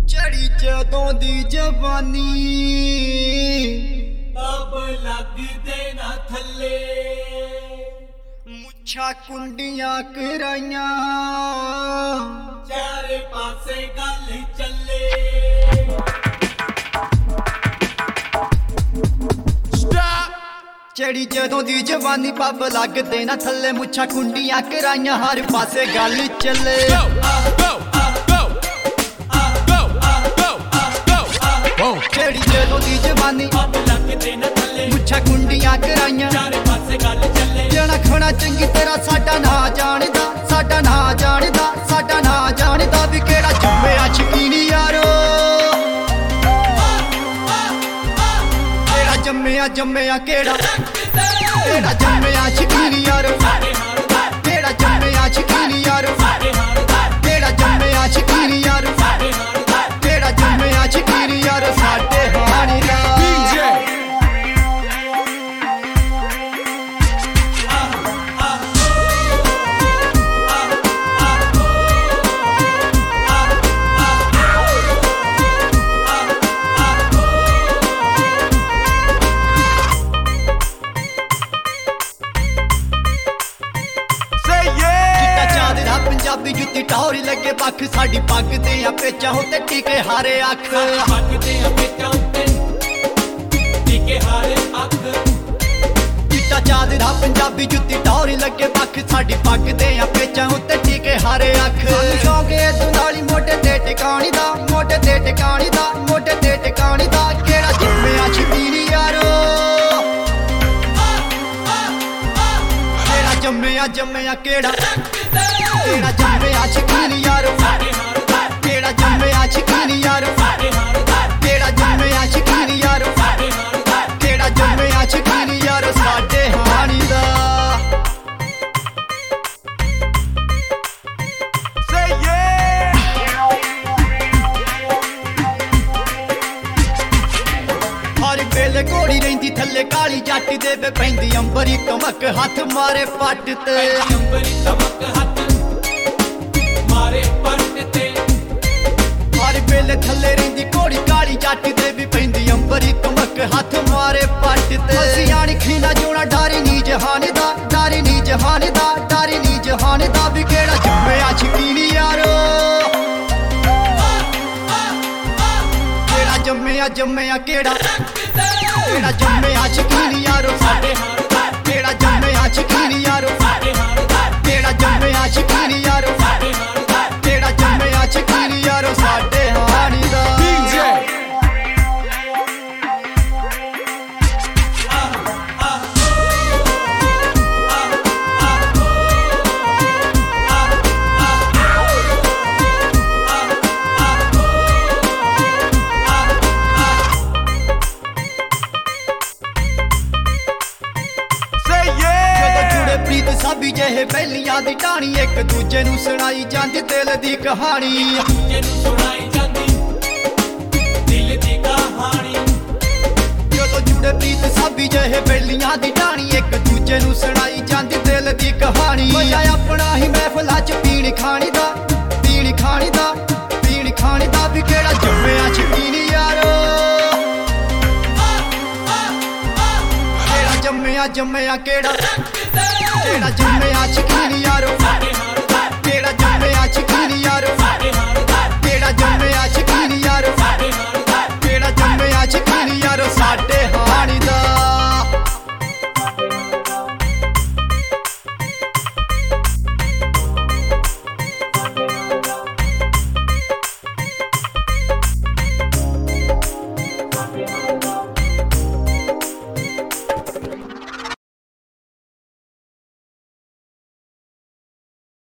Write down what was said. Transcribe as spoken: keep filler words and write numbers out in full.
चढ़ी जदों दी जवानी अब लगदे ना थल्ले मुच्छा कुंडियां कराइयां चारे पासे गल चले चढ़ी जदों दी जवानी पब लगदे ना थल्ले मुच्छा कुंडियां कराइयां हर पासे गल चले चढ़ी जदों दी जवानी अब लगदे ना थल्ले मुच्छा कुंडियां कराइयां चारे पासे गल चले जना खड़ा चंगी तरह साडा ना जानदा साडा ना जानदा साडा ना जानदा भी केड़ा जम्मिया शकीनी यारो केड़ा जम्मिया जम्मिया केड़ा केड़ा जम्मिया शकीनी यारो केड़ा जम्मिया शकीनी यारो केड़ा जम्मिया शकीनी यारो केड़ा जम्मिया शकीनी यारो साडे हानी दा पंजाबी जुत्ती टौरी लगे पख साडी पग ते पेचा होते टीके हारे अख पग ते पेचा होते टीके हारे अख चिट्टा चादरा पंजाबी जुत्ती टौरी लगे पख साडी पग ते पेचा होते टीके हारे अख शौके दुनाली मोटे ते टिकाणी दा मोटे ते टिकाणी दा मोटे ते टिकाणी दा केड़ा जम्मिया शकीनी यारो केड़ा जम्मिया जम्मिया केड़ा केड़ा जम्मिया शकीनी यारो केड़ा जम्मिया शकीनी यारो केड़ा जम्मिया शकीनी यारो केड़ा जम्मिया शकीनी यारो साडे हानी दा हर वेले घोड़ी रहिंदी थल्ले काली जट दे वे पैंदी अंबरी कमक हथ मारे पट ते अंबरी कमक हथ मारे पट ते हर वेले थल्ले रहिंदी घोड़ी काली जट दे वी पैंदी अंबरी कमक हथ मारे पट ते सियाणी खीना जोड़ा डारी नी जहाने दा डारी नी जहाने दा डारी नी जहाने दा भी केड़ा जम्मिया शकीनी यारो केड़ा जम्मिया जम्मिया केड़ा केड़ा जम्मिया शकीनी यारो केड़ा जम्मिया शकीनी यारो केड़ा जम्मिया शकीनी यारो केड़ा जम्मिया शकीनी यारो साडे हानी दा साबी जेहे पहलियां दी टाणी एक दूजे नू सुनाई जांदी दिल दी कहानी दूजे नू सुनाई जांदी दिल दी कहानी जदों जुड़े प्रीत साबी जेहे पहलियां दी टाणी एक दूजे नू सुनाई जांदी दिल दी कहानी मजा अपना ही महफिलां च पीणी खानी दा पीणी खानी दा पीणी खानी दा भी केड़ा जम्मिया शकीनी यारो केड़ा जम्मिया जम्मिया केड़ा केड़ा जम्मिया शकीनी यारो